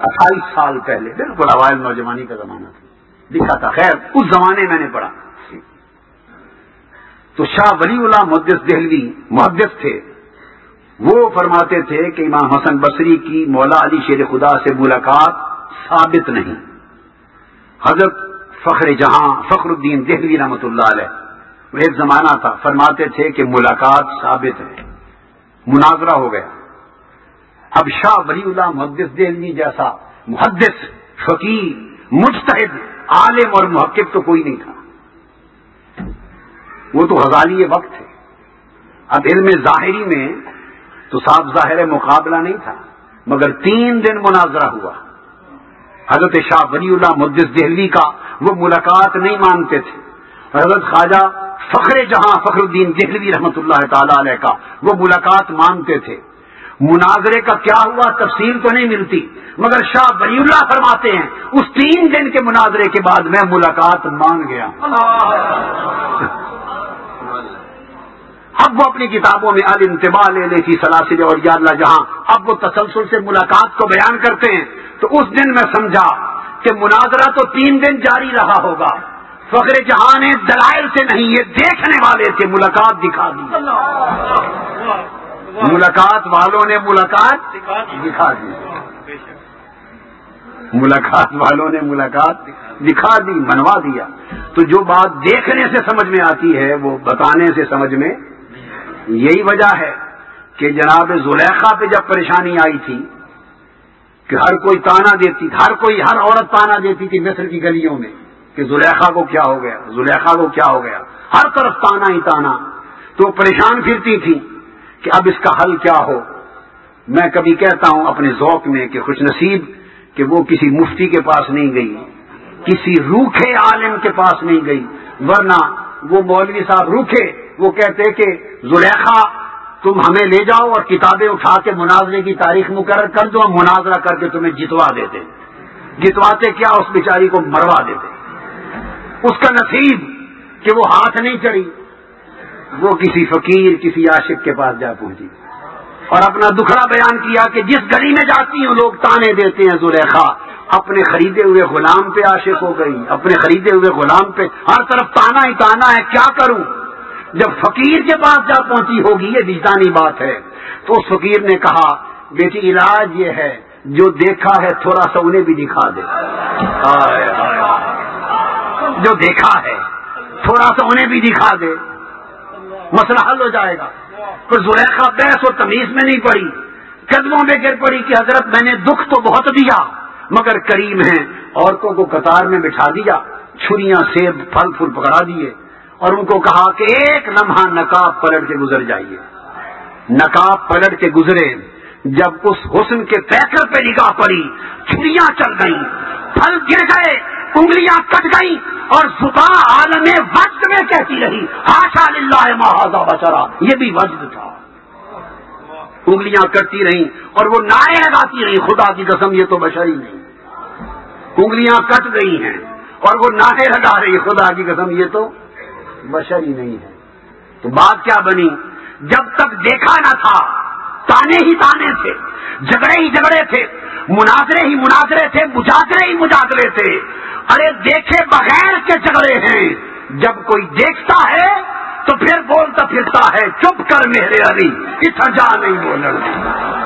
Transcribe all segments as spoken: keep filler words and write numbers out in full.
اٹھائیس سال پہلے، بالکل اوائل نوجوانی کا زمانہ تھا، لکھا تھا، خیر اس زمانے میں نے پڑھا۔ تو شاہ ولی اللہ محدث دہلوی محدث تھے، وہ فرماتے تھے کہ امام حسن بصری کی مولا علی شیر خدا سے ملاقات ثابت نہیں۔ حضرت فخر جہاں فخر الدین دہلوی رحمۃ اللہ علیہ، وہ ایک زمانہ تھا، فرماتے تھے کہ ملاقات ثابت ہے، مناظرہ ہو گیا۔ اب شاہ ولی اللہ محدث دہلوی جیسا محدث، فقیہ، مجتہد، عالم اور محقق تو کوئی نہیں تھا، وہ تو غزالی وقت تھے۔ اب علم ظاہری میں تو صاف ظاہر مقابلہ نہیں تھا، مگر تین دن مناظرہ ہوا۔ حضرت شاہ ولی اللہ محدث دہلوی کا وہ ملاقات نہیں مانتے تھے، حضرت خواجہ فخر جہاں فخر الدین دہلوی رحمۃ اللہ تعالی علیہ کا وہ ملاقات مانتے تھے۔ مناظرے کا کیا ہوا تفصیل تو نہیں ملتی، مگر شاہ ولی اللہ فرماتے ہیں اس تین دن کے مناظرے کے بعد میں ملاقات مان گیا۔ اب وہ اپنی کتابوں میں الانتباہ لے لے فی سلاسل اور یا اللہ جہاں اب وہ تسلسل سے ملاقات کو بیان کرتے ہیں، تو اس دن میں سمجھا کہ مناظرہ تو تین دن جاری رہا ہوگا، فخر جہاں نے دلائل سے نہیں، یہ دیکھنے والے تھے، ملاقات دکھا دی، ملاقات والوں نے ملاقات دکھا دی، ملاقات والوں نے ملاقات دکھا دی، منوا دیا۔ تو جو بات دیکھنے سے سمجھ میں آتی ہے وہ بتانے سے سمجھ میں، یہی وجہ ہے کہ جناب زلیخا پہ جب پریشانی آئی تھی کہ ہر کوئی تانا دیتی، ہر کوئی ہر عورت تانا دیتی تھی مصر کی گلیوں میں کہ زلیخا کو کیا ہو گیا، زلیخا کو کیا ہو گیا، ہر طرف تانا ہی تانا، تو پریشان پھرتی تھی کہ اب اس کا حل کیا ہو۔ میں کبھی کہتا ہوں اپنے ذوق میں کہ خوش نصیب کہ وہ کسی مفتی کے پاس نہیں گئی، کسی روکھے عالم کے پاس نہیں گئی، ورنہ وہ مولوی صاحب روکھے، وہ کہتے کہ زلیخا تم ہمیں لے جاؤ اور کتابیں اٹھا کے مناظرے کی تاریخ مقرر کر دو، مناظرہ کر کے تمہیں جتوا دیتے، جتواتے کیا اس بیچاری کو مروا دیتے۔ اس کا نصیب کہ وہ ہاتھ نہیں چڑھی، وہ کسی فقیر کسی عاشق کے پاس جا پہنچی اور اپنا دکھڑا بیان کیا کہ جس گلی میں جاتی ہوں لوگ تانے دیتے ہیں، زلیخا اپنے خریدے ہوئے غلام پہ عاشق ہو گئی، اپنے خریدے ہوئے غلام پہ ہر طرف تانا ہی تانا ہے، کیا کروں۔ جب فقیر کے پاس جا پہنچی ہوگی، یہ وجدانی بات ہے، تو اس فقیر نے کہا بیٹی علاج یہ ہے جو دیکھا ہے تھوڑا سا انہیں بھی دکھا دے، آئے آئے جو دیکھا ہے تھوڑا سا انہیں بھی دکھا دے، مسئلہ حل ہو جائے گا۔ پھر زلیخا بحث و تمیز میں نہیں پڑی، قدموں میں گر پڑی کہ حضرت میں نے دکھ تو بہت دیا مگر کریم ہیں، عورتوں کو قطار میں بٹھا دیا، چھریاں سیب پھل پھول پکڑا دیے اور ان کو کہا کہ ایک لمحہ نقاب پلٹ کے گزر جائیے۔ نقاب پلٹ کے گزرے، جب اس حسن کے پیکر پہ نگاہ پڑی، چھریاں چل گئیں، پھل گر گئے، انگلیاں کٹ گئیں اور زبان عالم وجد میں کہتی رہی ہاشا للہ ما ھذا بشرا، یہ بھی وجد تھا۔ انگلیاں کٹتی رہیں اور وہ نعرے لگاتی رہیں خدا کی قسم یہ تو بشر ہی نہیں، انگلیاں کٹ گئی ہیں اور وہ نعرے لگا رہی خدا کی قسم یہ تو بشر ہی نہیں ہے۔ تو بات کیا بنی؟ جب تک دیکھا نہ تھا تانے ہی تانے تھے، جھگڑے ہی جھگڑے تھے، مناظرے ہی مناظرے تھے، مجادلے ہی مجادلے تھے۔ ارے دیکھے بغیر کے جھگڑے ہیں، جب کوئی دیکھتا ہے تو پھر بولتا پھرتا ہے چپ کر میرے علی اتھا جا نہیں بولن دی،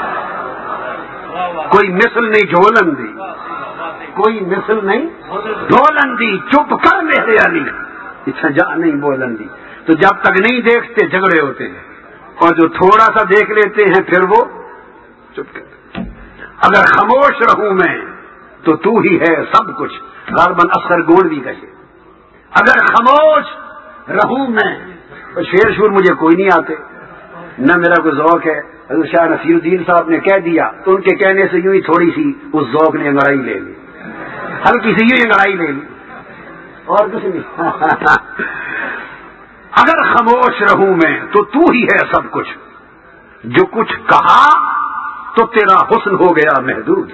کوئی مثل نہیں جھولن دی، کوئی مثل نہیں ڈھولن دی، چپ کر میرے علی اتھا جا نہیں بولن دی۔ تو جب تک نہیں دیکھتے جھگڑے ہوتے ہیں، اور جو تھوڑا سا دیکھ لیتے ہیں پھر وہ چپ کرتے۔ اگر خاموش رہوں میں تو تو ہی ہے سب کچھ، غالباً اصغر گوڑ بھی کہے اگر خاموش رہوں میں تو شیر شور مجھے کوئی نہیں آتے، نہ میرا کوئی ذوق ہے۔ حضرت شاہ نصیر الدین صاحب نے کہہ دیا تو ان کے کہنے سے یوں ہی تھوڑی سی اس ذوق نے انگڑائی لے لی، ہلکی سی یوں انگڑائی لے لی اور کچھ نہیں۔ اگر خاموش رہوں میں تو تو ہی ہے سب کچھ، جو کچھ کہا تو تیرا حسن ہو گیا محدود۔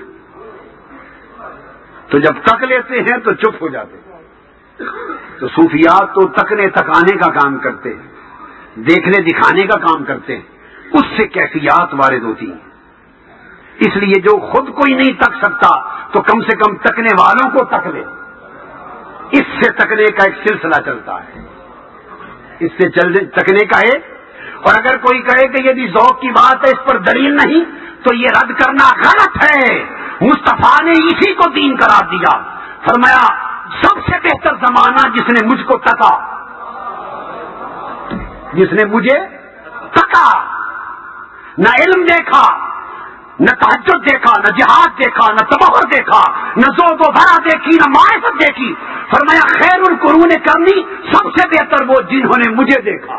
تو جب تک لیتے ہیں تو چپ ہو جاتے ہیں۔ تو صوفیات تو تکنے تکانے کا کام کرتے ہیں، دیکھنے دکھانے کا کام کرتے ہیں، اس سے کیفیات وارد ہوتی ہیں۔ اس لیے جو خود کوئی نہیں تک سکتا تو کم سے کم تکنے والوں کو تک لے. اس سے تکنے کا ایک سلسلہ چلتا ہے, اس سے چل تکنے کا ہے. اور اگر کوئی کہے کہ یہ بھی ذوق کی بات ہے, اس پر دلیل نہیں, تو یہ رد کرنا غلط ہے. مصطفیٰ نے اسی کو دین قرار دیا. فرمایا سب سے بہتر زمانہ جس نے مجھ کو تکا, جس نے مجھے تکا, نہ علم دیکھا, نہ تہجد دیکھا, نہ جہاد دیکھا, نہ تبہر دیکھا, نہ زود و برا دیکھی, نہ معرفت دیکھی. فرمایا خیر القرون کرنی, سب سے بہتر وہ جنہوں نے مجھے دیکھا.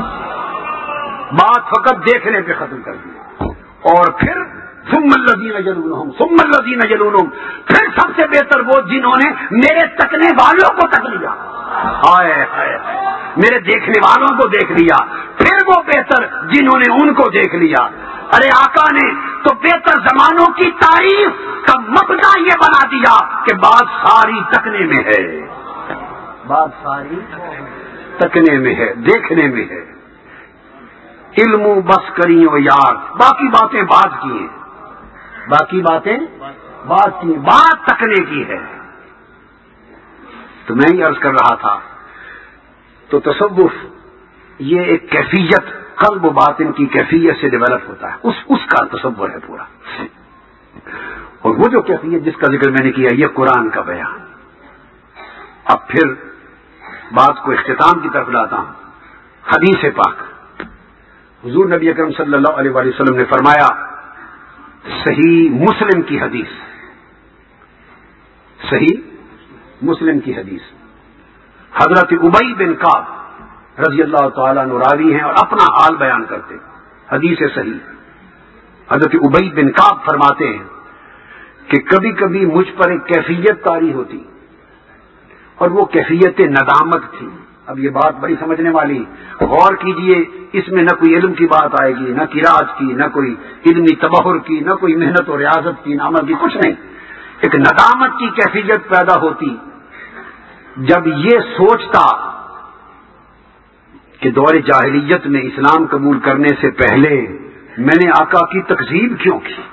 بات فقط دیکھنے پہ ختم کر دی. اور پھر ثم الذین یلونہم ثم الذین یلونہم, پھر سب سے بہتر وہ جنہوں نے میرے تکنے والوں کو تک لیا. ہائے ہائے میرے دیکھنے والوں کو دیکھ لیا. پھر وہ بہتر جنہوں نے ان کو دیکھ لیا. ارے آقا نے تو بہتر زمانوں کی تعریف کا مبدا یہ بنا دیا کہ بات ساری تکنے میں ہے, بات ساری تکنے میں ہے, دیکھنے میں ہے. علم بس کری و یار, باقی باتیں بات کی ہیں, باقی باتیں بات کی, بات تکنے کی ہے. تو میں ہی عرض کر رہا تھا, تو تصوف یہ ایک کیفیت قلب و باطن کی کیفیت سے ڈیولپ ہوتا ہے, اس اس کا تصور ہے پورا. اور وہ جو کیفیت جس کا ذکر میں نے کیا, یہ قرآن کا بیان. اب پھر بات کو اختتام کی طرف لاتا ہوں. حدیث پاک حضور نبی اکرم صلی اللہ علیہ وآلہ وسلم نے فرمایا, صحیح مسلم کی حدیث, صحیح مسلم کی حدیث, حضرت ابی بن کعب رضی اللہ تعالیٰ عنہ راوی ہیں اور اپنا حال بیان کرتے. حدیث صحیح, حضرت ابی بن کعب فرماتے ہیں کہ کبھی کبھی مجھ پر ایک کیفیت طاری ہوتی, اور وہ کیفیت ندامت تھی. اب یہ بات بڑی سمجھنے والی, غور کیجئے, اس میں نہ کوئی علم کی بات آئے گی, نہ قراءت کی, نہ کوئی علمی تبہر کی, نہ کوئی محنت و ریاضت کی, نہ عمل کی, کچھ نہیں. ایک ندامت کی کیفیت پیدا ہوتی جب یہ سوچتا کہ دور جاہلیت میں اسلام قبول کرنے سے پہلے میں نے آقا کی تکذیب کیوں کی.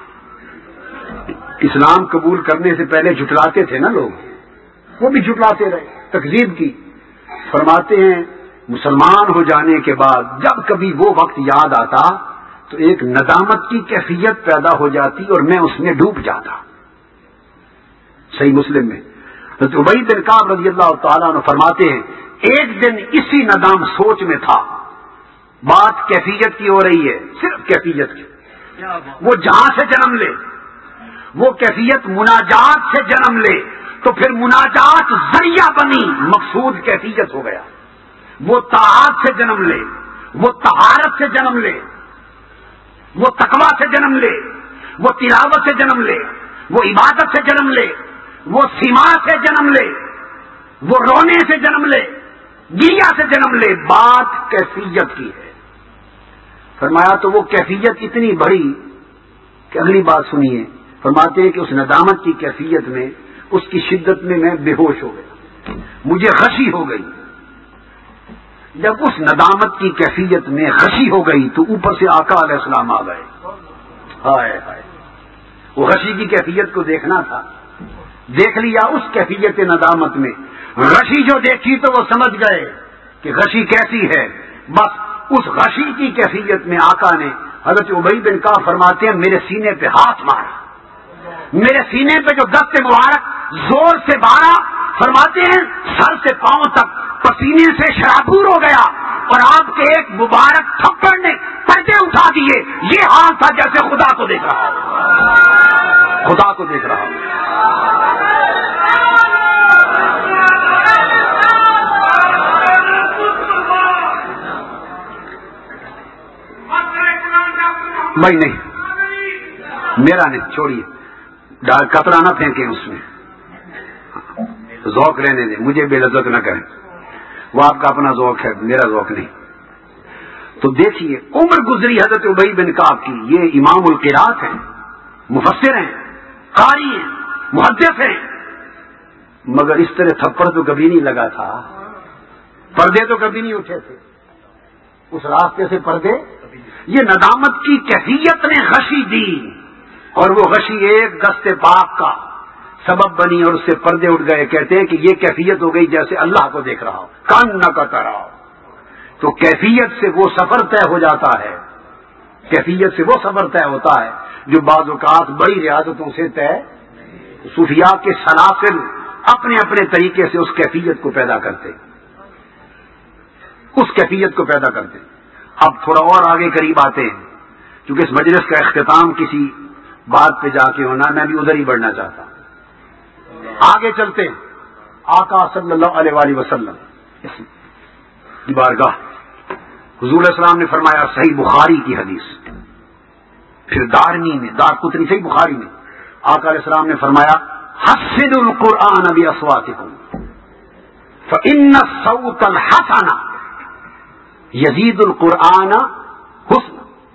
اسلام قبول کرنے سے پہلے جھٹلاتے تھے نا لوگ, وہ بھی جھٹلاتے رہے, تکذیب کی. فرماتے ہیں مسلمان ہو جانے کے بعد جب کبھی وہ وقت یاد آتا تو ایک ندامت کی کیفیت پیدا ہو جاتی اور میں اس میں ڈوب جاتا. صحیح مسلم میں حضرت ابی بن کعب رضی اللہ تعالیٰ عنہ فرماتے ہیں, ایک دن اسی ندام سوچ میں تھا, بات کیفیت کی ہو رہی ہے, صرف کیفیت کی. وہ جہاں سے جنم لے, وہ کیفیت مناجات سے جنم لے, تو پھر مناجات ذریعہ بنی, مقصود کیفیت ہو گیا. وہ طاعات سے جنم لے, وہ طہارت سے جنم لے, وہ تقویٰ سے جنم لے, وہ تلاوت سے جنم لے, وہ عبادت سے جنم لے, وہ سما سے جنم لے, وہ رونے سے جنم لے, گریا سے جنم لے, بات کیفیت کی ہے. فرمایا تو وہ کیفیت اتنی بڑی کہ اگلی بات سنیے. فرماتے ہیں کہ اس ندامت کی کیفیت میں, اس کی شدت میں میں بے ہوش ہو گیا, مجھے غشی ہو گئی. جب اس ندامت کی کیفیت میں غشی ہو گئی تو اوپر سے آقا علیہ السلام آ گئے. ہائے ہائے, وہ غشی کی کیفیت کو دیکھنا تھا, دیکھ لیا اس کیفیت ندامت میں. غشی جو دیکھی تو وہ سمجھ گئے کہ غشی کیسی ہے. بس اس غشی کی کیفیت میں آقا نے, حضرت ابی بن کعب فرماتے ہیں, میرے سینے پہ ہاتھ مارا, میرے سینے پہ جو دست مبارک زور سے مارا, فرماتے ہیں سر سے پاؤں تک پسینے سے شرابور ہو گیا, اور آپ کے ایک مبارک تھپڑ نے پردے اٹھا دیے. یہ حال تھا جیسے خدا کو دیکھ رہا ہوں, خدا کو دیکھ رہا ہوں. بھائی نہیں, میرا نہیں, چھوڑیے, کترا نہ پھینکیں اس میں, ذوق رہنے دیں, مجھے بے لذت نہ کریں. وہ آپ کا اپنا ذوق ہے, میرا ذوق نہیں. تو دیکھیے عمر گزری حضرت ابی بن کعب کی, یہ امام القراءت ہیں, مفسر ہیں, قاری ہیں, محدث ہیں, مگر اس طرح تھپڑ تو کبھی نہیں لگا تھا, پردے تو کبھی نہیں اٹھے تھے اس راستے سے, پردے. یہ ندامت کی کیفیت نے غشی دی, اور وہ غشی ایک دست پاک کا سبب بنی اور اس سے پردے اٹھ گئے. کہتے ہیں کہ یہ کیفیت ہو گئی جیسے اللہ کو دیکھ رہا ہو, کان نہ کا ترا. تو کیفیت سے وہ سفر طے ہو جاتا ہے, کیفیت سے وہ سفر طے ہوتا ہے جو بعض اوقات بڑی ریاضتوں سے طے. صوفیاء کے سلاسل اپنے اپنے طریقے سے اس کیفیت کو پیدا کرتے, اس کیفیت کو پیدا کرتے. اب تھوڑا اور آگے قریب آتے ہیں, کیونکہ اس مجلس کا اختتام کسی بات پہ جا کے ہونا, میں بھی ادھر ہی بڑھنا چاہتا ہوں. آگے چلتے ہیں. آقا صلی اللہ علیہ وآلہ وسلم کی بارگاہ, حضور علیہ السلام نے فرمایا, صحیح بخاری کی حدیث, پھر دارمی میں, دار قطنی صحیح بخاری میں آقا علیہ السلام نے فرمایا, حسنوا القرآن باصواتکم فإن الصوت الحسن یزید القرآن حسن.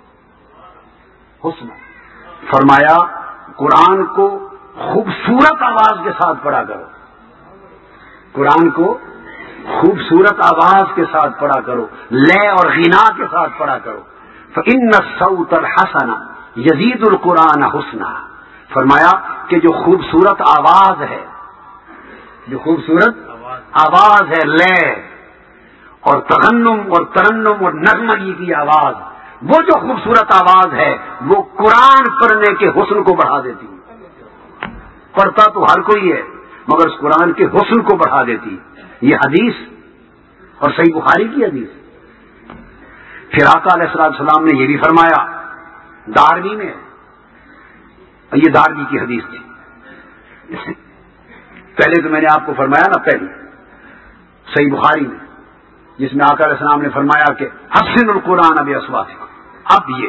حسن فرمایا قرآن کو خوبصورت آواز کے ساتھ پڑھا کرو, قرآن کو خوبصورت آواز کے ساتھ پڑھا کرو, لے اور غنا کے ساتھ پڑھا کرو. فإن الصوت الحسن یزید القرآن حسنا. فرمایا کہ جو خوبصورت آواز ہے, جو خوبصورت آواز ہے, لے اور تغنم اور ترنم اور نغمگی کی آواز, وہ جو خوبصورت آواز ہے وہ قرآن پڑھنے کے حسن کو بڑھا دیتی ہے. پڑھتا تو ہر کوئی ہے مگر اس قرآن کے حسن کو بڑھا دیتی. یہ حدیث اور صحیح بخاری کی حدیث. پھر آقا علیہ السلام نے یہ بھی فرمایا, دارمی میں, یہ دارمی کی حدیث تھی. پہلے تو میں نے آپ کو فرمایا نا, پہلی صحیح بخاری میں, جس میں آقا علیہ السلام نے فرمایا کہ حسن القرآن باصواتکم. اب یہ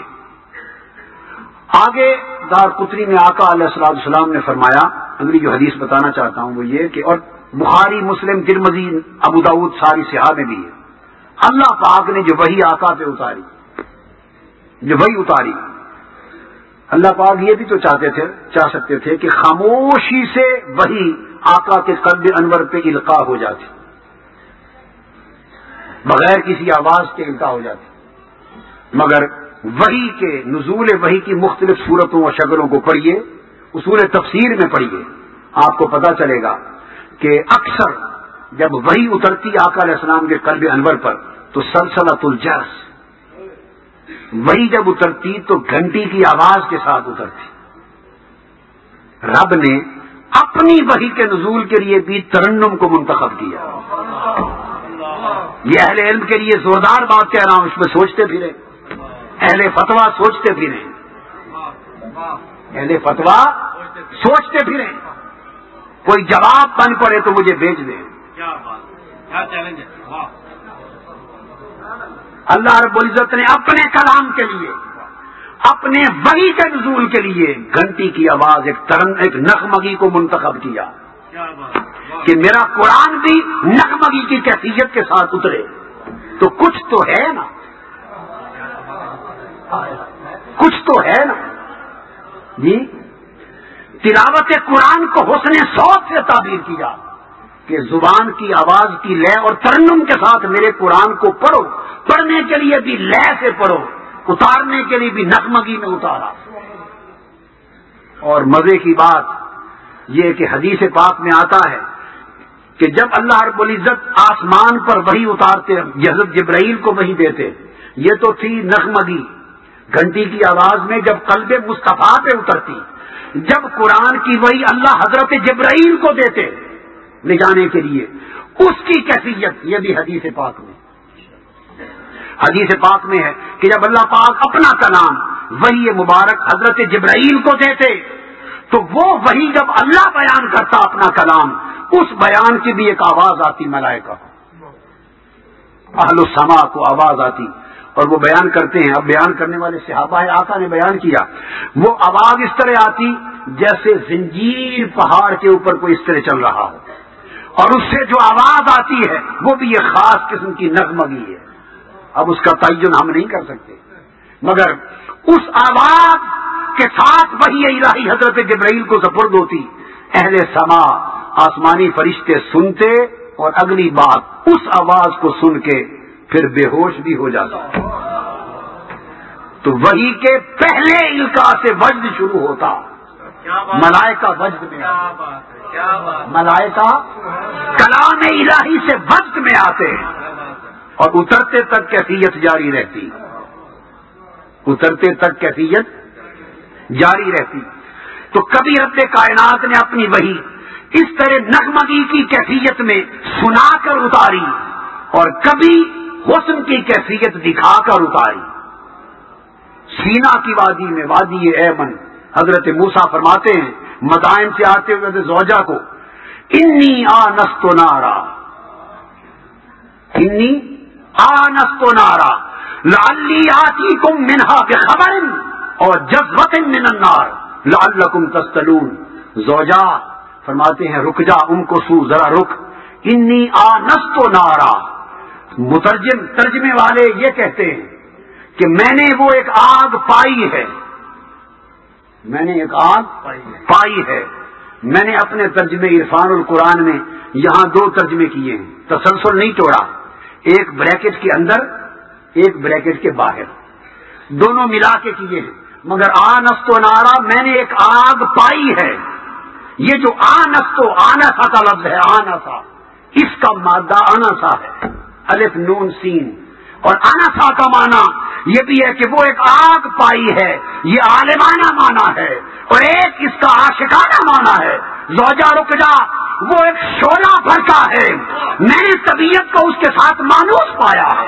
آگے دار قطنی میں آقا علیہ السلام نے فرمایا, اگلی جو حدیث بتانا چاہتا ہوں وہ یہ کہ, اور بخاری مسلم ترمذی ابو داؤد ساری صحاح میں بھی ہے, اللہ پاک نے جو وحی آقا پہ اتاری, جو وحی اتاری, اللہ پاک یہ بھی تو چاہتے تھے, چاہ سکتے تھے کہ خاموشی سے وحی آقا کے قلب انور پہ القاء ہو جاتی, بغیر کسی آواز کے القاء ہو جاتی. مگر وحی کے نزول وحی کی مختلف صورتوں اور شکلوں کو پڑھیے, اصول تفسیر میں پڑھیے, آپ کو پتا چلے گا کہ اکثر جب وحی اترتی آقا علیہ السلام کے قلب انور پر تو سلسلۃ الجرس, وحی جب اترتی تو گھنٹی کی آواز کے ساتھ اترتی. رب نے اپنی وحی کے نزول کے لیے بھی ترنم کو منتخب کیا. یہ اہل علم کے لیے زوردار بات کہہ رہا ہوں, اس میں سوچتے پھریں, اہل فتوا سوچتے پھریں, اہل فتوا سوچتے پھریں, کوئی جواب بن پڑے تو مجھے بھیج دیں. اللہ رب العزت نے اپنے کلام کے لیے, اپنے وحی کے نزول کے لیے گھنٹی کی آواز, ایک ترن, ایک نغمگی کو منتخب کیا کہ میرا قرآن بھی نغمگی کی کیفیت کے ساتھ اترے. تو کچھ تو ہے نا, کچھ تو ہے نا جی. تلاوت قرآن کو حسن صوت سے تعبیر کیا کہ زبان کی آواز کی لے اور ترنم کے ساتھ میرے قرآن کو پڑھو, پڑھنے کے لیے بھی لے سے پڑھو, اتارنے کے لیے بھی نغمگی میں اتارا. اور مزے کی بات یہ کہ حدیث پاک میں آتا ہے کہ جب اللہ رب العزت آسمان پر وحی اتارتے, حضرت جبرائیل کو وحی دیتے, یہ تو تھی نغمگی گھنٹی کی آواز میں جب قلب مصطفیٰ پہ اترتی. جب قرآن کی وحی اللہ حضرت جبرائیل کو دیتے لے جانے کے لیے, اس کی کیفیت یہ بھی حدیث پاک میں, حدیث پاک میں ہے کہ جب اللہ پاک اپنا کلام وحی مبارک حضرت جبرائیل کو دیتے تو وہ وحی جب اللہ بیان کرتا اپنا کلام, اس بیان کی بھی ایک آواز آتی ملائکہ, اہل السماء کو آواز آتی اور وہ بیان کرتے ہیں. اب بیان کرنے والے صحابہ ہیں, آقا نے بیان کیا, وہ آواز اس طرح آتی جیسے زنجیر پہاڑ کے اوپر کوئی اس طرح چل رہا ہو, اور اس سے جو آواز آتی ہے وہ بھی ایک خاص قسم کی نغمگی ہے. اب اس کا تعین ہم نہیں کر سکتے, مگر اس آواز کے ساتھ وحی الہی حضرت جبرائیل کو سپرد ہوتی. اہل سما آسمانی فرشتے سنتے اور اگلی بات اس آواز کو سن کے پھر بے ہوش بھی ہو جاتا. تو وہی کے پہلے القاء سے وجد شروع ہوتا. ملائکہ وجد میں ملائکہ کلام الہی سے وجد میں آتے ہیں اور اترتے تک کیفیت جاری رہتی اترتے تک کیفیت جاری رہتی. تو کبھی رب کائنات نے اپنی وحی اس طرح نغمگی کی کیفیت میں سنا کر اتاری اور کبھی حسن کی کیفیت دکھا کر اتاری. سینا کی وادی میں وادی ایمن حضرت موسیٰ فرماتے ہیں مدائن سے آتے ہوئے زوجہ کو انی آنست نارا انی آنست نارا لعلی آتیکم منہا بخبر اور جذبۃ من النار لعلکم تصطلون. زوجہ فرماتے ہیں رک جا ام کو سو ذرا رک. انی آنست نارا مترجم ترجمے والے یہ کہتے ہیں کہ میں نے وہ ایک آگ پائی ہے میں نے ایک آگ پائی ہے. میں نے اپنے ترجمے عرفان القرآن میں یہاں دو ترجمے کیے ہیں, تسلسل نہیں توڑا, ایک بریکٹ کے اندر ایک بریکٹ کے باہر, دونوں ملا کے کیے ہیں. مگر آنست و نارا میں نے ایک آگ پائی ہے. یہ جو آنست و آنسا کا لفظ ہے آنسا اس کا مادہ آنسا ہے الف نون سین, اور آنسا کا معنی یہ بھی ہے کہ وہ ایک آگ پائی ہے, یہ عالمانہ معنی ہے, اور ایک اس کا عاشقانہ معنی ہے. زوجہ رک جا وہ ایک شعلہ بھڑکا ہے, میں نے طبیعت کو اس کے ساتھ مانوس پایا ہے.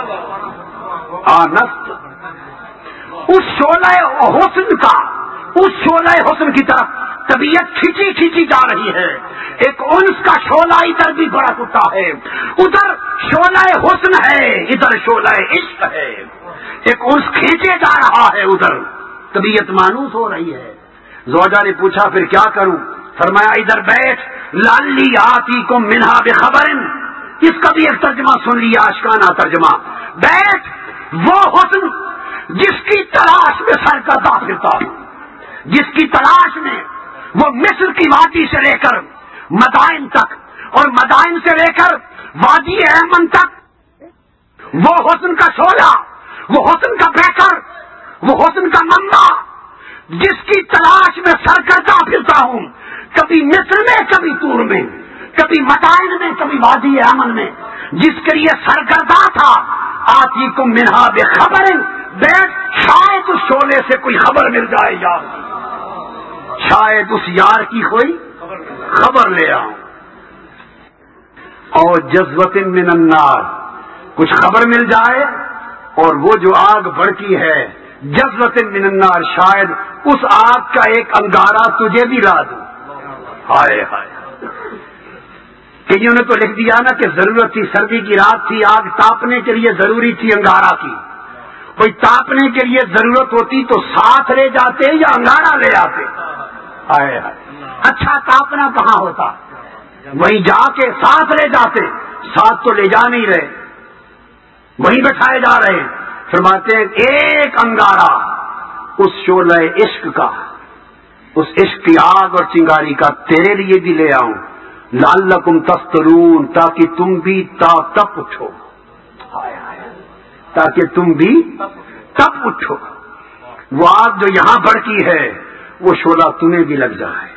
آنست اس شعلہ حسن کا اس شعلہ حسن کی طرف طبیعت کھینچی کھینچی جا رہی ہے. ایک انس کا شعلہ ادھر بھی بڑا اٹھا ہے, ادھر شعلہ حسن ہے ادھر شعلہ عشق ہے. ایک انس کھینچے جا رہا ہے ادھر طبیعت مانوس ہو رہی ہے. زوجہ نے پوچھا پھر کیا کروں؟ فرمایا ادھر بیٹھ لالی آتی کو منہا بخبر. اس کا بھی ایک ترجمہ سن لیا عاشقانہ ترجمہ. بیٹھ وہ حسن جس کی تلاش میں سر کا دا پھرتا ہوں, جس کی تلاش میں وہ مصر کی وادی سے لے کر مدائن تک اور مدائن سے لے کر وادی ایمن تک وہ حسن کا شعلہ, وہ حسن کا بہتر, وہ حسن کا منبع جس کی تلاش میں سرگردہ پھرتا ہوں, کبھی مصر میں کبھی طور میں, کبھی مدائن میں کبھی وادی ایمن میں, جس کے لیے سرگردہ تھا. آتی کو منہا بے خبر, بیٹھ شاید اس شعلے سے کوئی خبر مل جائے یار, شاید اس یار کی کوئی خبر لے آؤں. اور جذبۃ من النار, کچھ خبر مل جائے, اور وہ جو آگ بھڑکی ہے جذبۃ من النار, شاید اس آگ کا ایک انگارہ تجھے بھی لا دوں. ہائے ہائے, کئیوں نے تو لکھ دیا نا کہ ضرورت تھی, سردی کی رات تھی, آگ تاپنے کے لیے ضروری تھی انگارہ کی. کوئی تاپنے کے لیے ضرورت ہوتی تو ساتھ لے جاتے یا انگارہ لے آتے. ہائے ہائے, اچھا تاپنا کہاں ہوتا, وہیں جا کے ساتھ لے جاتے. ساتھ تو لے جا نہیں رہے, وہیں بٹھائے جا رہے ہیں. فرماتے ہیں ایک انگارہ اس شعلہ عشق کا, اس عشق کی آگ اور چنگاری کا تیرے لیے بھی لے آؤں. لعلکم تفطرون, تاکہ تم بھی تا تپ اٹھو, تاکہ تم بھی تپ اٹھو. وہ آگ جو یہاں بھڑکی ہے وہ شعلہ تمہیں بھی لگ جائے,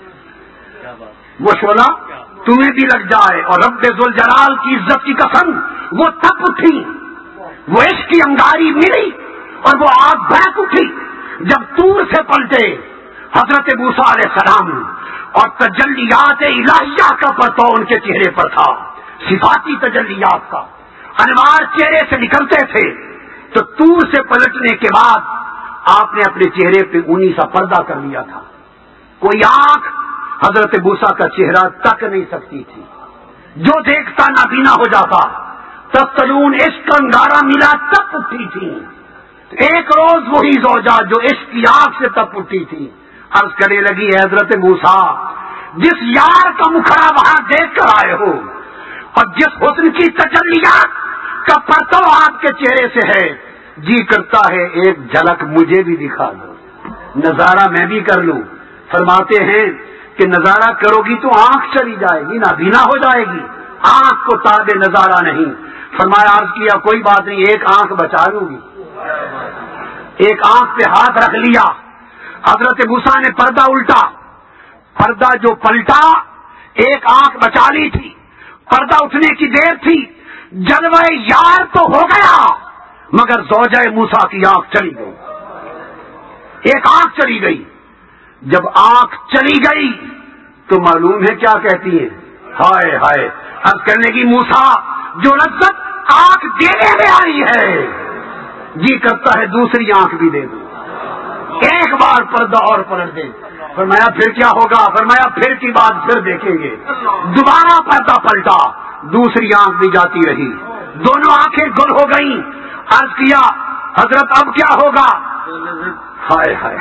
وہ شعلہ تمہیں بھی لگ جائے. اور رب ذوالجلال کی عزت کی قسم وہ تپ اٹھی, وہ عشق کی انگاری ملی اور وہ آگ بھڑک اٹھی. جب طور سے پلٹے حضرت موسیٰ علیہ السلام اور تجلیات الہیہ کا پرتو ان کے چہرے پر تھا, صفاتی تجلیات کا انوار چہرے سے نکلتے تھے. تو طور سے پلٹنے کے بعد آپ نے اپنے چہرے پہ اونی سا پردہ کر لیا تھا, کوئی آنکھ حضرت موسیٰ کا چہرہ تک نہیں سکتی تھی, جو دیکھتا نابینا ہو جاتا. تفتلون عشق کا انگارہ ملا تب اٹھی تھی. ایک روز وہی زوجہ جو عشق کی آگ سے تب اٹھی تھی عرض کرنے لگی ہے حضرت موسیٰ, جس یار کا مکھڑا وہاں دیکھ کر آئے ہو اور جس حسن کی تجلیات کا پرتو آپ کے چہرے سے ہے, جی کرتا ہے ایک جھلک مجھے بھی دکھا دو, نظارہ میں بھی کر لوں. فرماتے ہیں کہ نظارہ کرو گی تو آنکھ چلی جائے گی, نابینا ہو جائے گی, آنکھ کو تابع نظارہ نہیں. فرمایا عرض کیا کوئی بات نہیں, ایک آنکھ بچا لوں گی. ایک آنکھ پہ ہاتھ رکھ لیا. حضرت موسیٰ نے پردہ الٹا, پردہ جو پلٹا, ایک آنکھ بچا لی تھی, پردہ اٹھنے کی دیر تھی, جلوہ یار تو ہو گیا مگر زوجہ موسیٰ کی آنکھ چلی گئی, ایک آنکھ چلی گئی. جب آنکھ چلی گئی تو معلوم ہے کیا کہتی ہیں, ہائے ہائے, اب کرنے کی موسیٰ جو لذت آنکھ دینے میں آئی ہے, جی کرتا ہے دوسری آنکھ بھی دے دوں, ایک بار پردہ اور پلٹ دیں. فرمایا پھر کیا ہوگا؟ فرمایا پھر کی بات پھر دیکھیں گے. دوبارہ پردہ پلٹا, دوسری آنکھ بھی جاتی رہی, دونوں آنکھیں گل ہو گئیں. عرض کیا حضرت اب کیا ہوگا؟ ہائے ہائے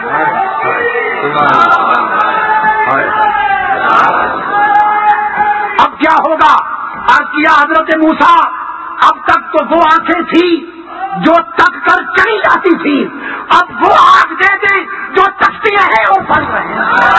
ہائے, اب کیا ہوگا؟ عرض کیا حضرت موسیٰ اب تک تو وہ آنکھیں تھی جو تک کر چلی جاتی تھی, اب وہ آنکھ دے دیں جو تکتی ہیں وہ پڑ رہے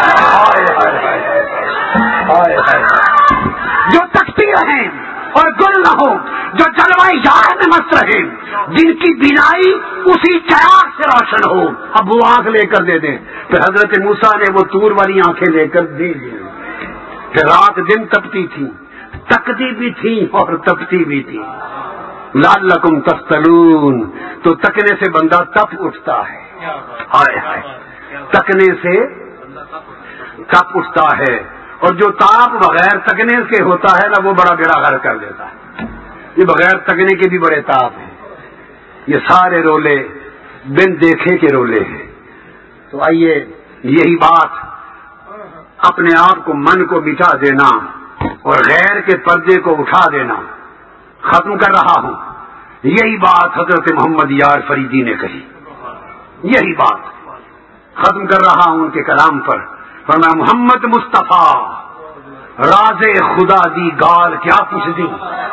ہیں, جو تکتی رہیں اور گل نہ ہو, جو جلوہ یار میں مست رہے, جن کی بینائی اسی چراغ سے روشن ہو, اب وہ آنکھ لے کر دے دیں. پھر حضرت موسیٰ نے وہ طور والی آنکھیں لے کر دے دی. پھر رات دن تپتی تھی, تکتی بھی تھی اور تپتی بھی تھی. لعلکم تفتنون, تو تکنے سے بندہ تپ اٹھتا ہے. ہائے ہائے, تکنے سے تپ اٹھتا ہے, اور جو تاپ بغیر تکنے کے ہوتا ہے نا وہ بڑا بیڑا غرق کر دیتا ہے. یہ بغیر تکنے کے بھی بڑے تاپ ہیں, یہ سارے رولے بن دیکھے کے رولے ہیں. تو آئیے یہی بات اپنے آپ کو, من کو مٹا دینا اور غیر کے پردے کو اٹھا دینا ختم کر رہا ہوں. یہی بات حضرت محمد یار فریدی نے کہی, یہی بات ختم کر رہا ہوں ان کے کلام پر. فرمایا محمد مصطفیٰ راز خدا دی گال کیا پوچھ دی,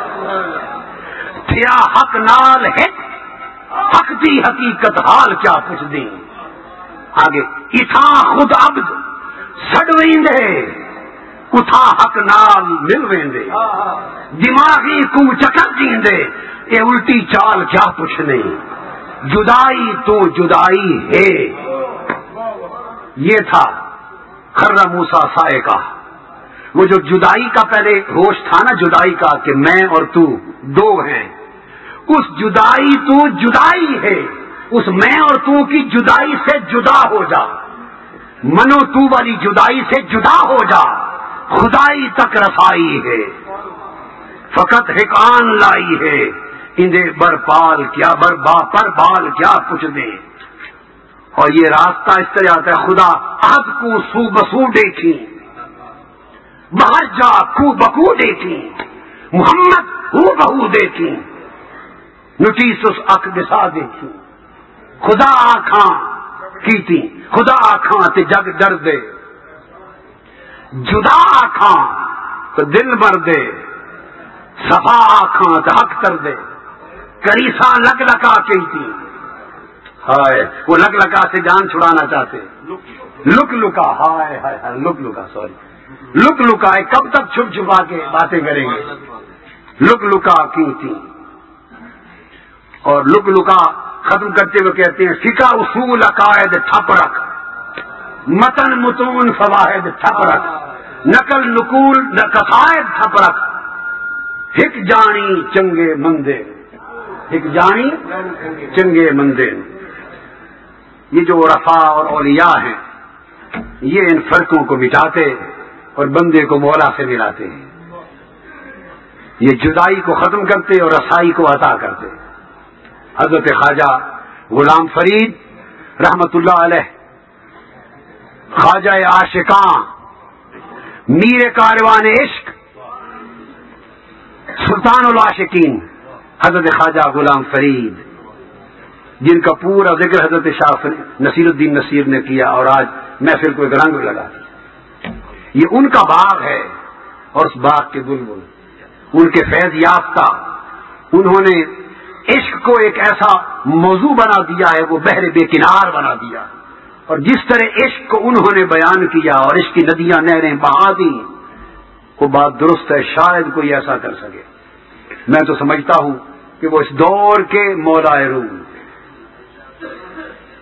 تھیا حق نال ہے حق دی حقیقت حال کیا پوچھ دی. آگے اتھا خود عبد سڑویندے اتھا حق نال مل ویندے, دماغی کو چکر جیندے اے الٹی چال کیا پوچھنے, جدائی تو جدائی ہے. یہ تھا خرہ موسیٰ سائے کا, وہ جو جدائی کا پہلے ہوش تھا نا, جدائی کا کہ میں اور تو دو ہیں, اس جدائی تو جدائی ہے, اس میں اور تو کی جدائی سے جدا ہو جا, منو تو والی جدائی سے جدا ہو جا, خدائی تک رسائی ہے, فقط حکان لائی ہے, اندے برپال کیا بربا پر بال کیا کچھ دے. اور یہ راستہ اس طرح آتا ہے, خدا عہد کو سو بسو دیکھی, باہر جا کو بکو دیکھی, محمد ہو بہو دیکھی, نٹیس اس اک دسا دیکھی, خدا آنکھاں کی تھی, خدا آنکھاں تے جگ ڈر دے, جدا آنکھاں تو دل مر دے, صفا آنکھاں تو حق کر دے, کریسا لگ لگا کی تھی. ہائے وہ لگ لگا سے جان چھڑانا چاہتے, لک لکا, ہائے ہائے ہائے لک لکا, سوری لک لکا, کب تک چھپ چھپا کے باتیں کریں گے, لک لکا کی تھی. اور لک لکا ختم کرتے ہوئے کہتے ہیں فقہ اصول عقائد ٹھپ رکھ, متن متون فواہد ٹھپ رکھ, نقل نقول قصائد ٹھپ رکھ, ہک جانی چنگے مندے, ہک جانی چنگے مندے. یہ جو رفا اور اولیاء ہیں یہ ان فرقوں کو مٹاتے اور بندے کو مولا سے ملاتے ہیں, یہ جدائی کو ختم کرتے اور رسائی کو عطا کرتے. حضرت خواجہ غلام فرید رحمت اللہ علیہ, خواجہ عاشقاں, میر کاروان عشق, سلطان العاشقین حضرت خواجہ غلام فرید, جن کا پورا ذکر حضرت شاہ نصیر الدین نصیر نے کیا اور آج محفل کو ایک رنگ لگا. یہ ان کا باغ ہے اور اس باغ کے بلبل, ان کے فیض یافتہ, انہوں نے عشق کو ایک ایسا موضوع بنا دیا ہے, وہ بحر بے کنار بنا دیا. اور جس طرح عشق کو انہوں نے بیان کیا اور عشق کی ندیاں نہریں بہا دی, وہ بات درست ہے, شاید کوئی ایسا کر سکے. میں تو سمجھتا ہوں کہ وہ اس دور کے مولا روم,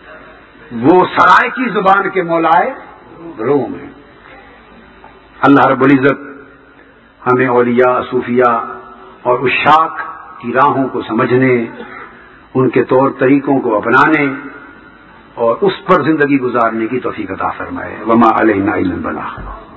وہ سرائے کی زبان کے مولائے روم ہیں۔ اللہ رب العزت ہمیں اولیاء، صوفیاء اور عشاق کی راہوں کو سمجھنے، ان کے طور طریقوں کو اپنانے اور اس پر زندگی گزارنے کی توفیق عطا فرمائے۔ وما علینا الا البلاغ۔